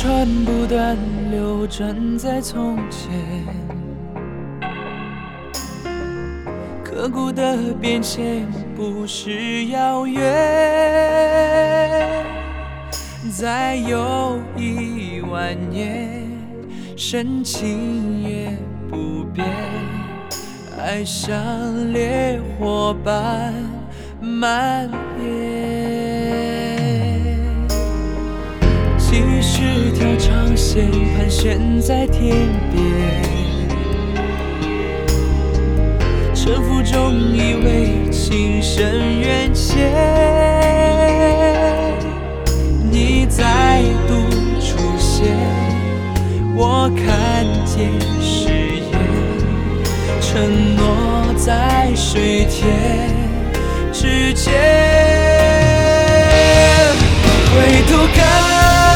船不断流转在从前，刻骨的变迁不是遥远，再有10000年，深情也不变，爱像烈火般蔓延。几十条长线盘旋在天边，沉浮中以为情深缘浅，你再度出现，我看见誓言，承诺在水天之间，回头看。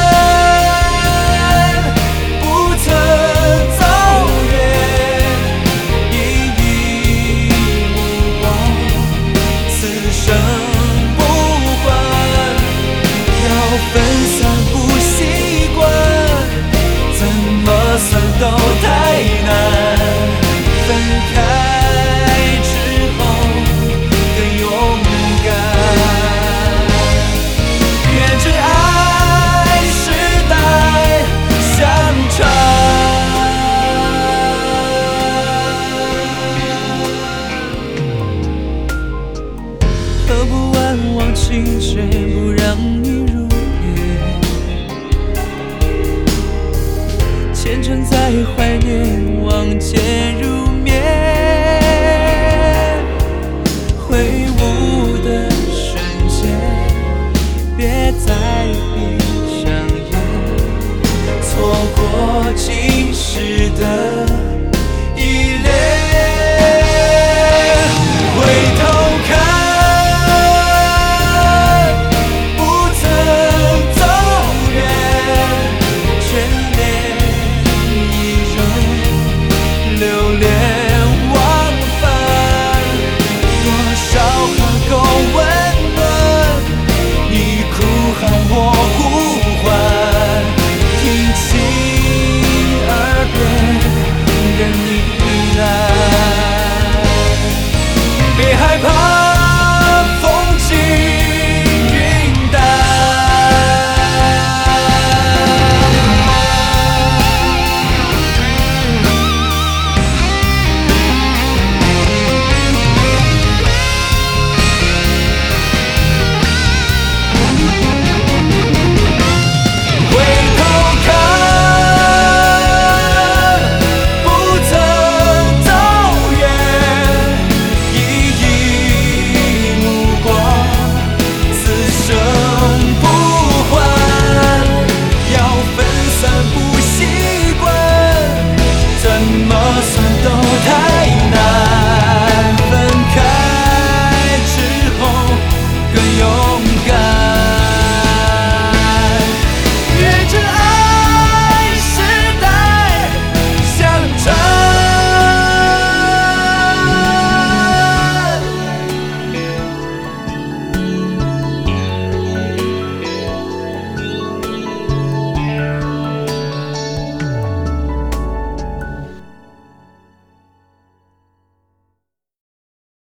都太难，分开之后更勇敢。愿真爱世代相传。喝不完忘情，却不让你入虔诚在怀念，望见入眠，挥舞的瞬间，别再闭上眼，错过今世的